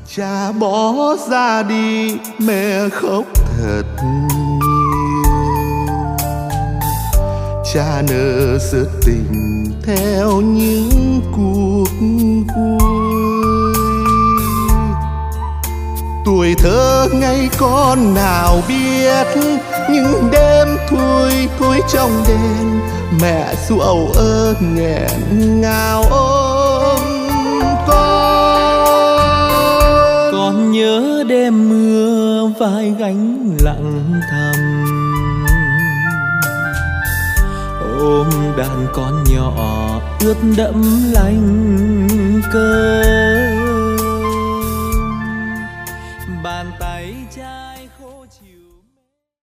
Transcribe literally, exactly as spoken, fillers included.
Cha bỏ ra đi mẹ khóc thật nhiều, cha nỡ sự tình theo những cuộc vui. Tuổi thơ ngây con nào biết, những đêm thui thui trong đèn, mẹ ru âu ơ nghẹn ngào ôm con. Con nhớ đêm mưa vai gánh lặng thầm, ôm đàn con nhỏ ướt đẫm lanh cơm.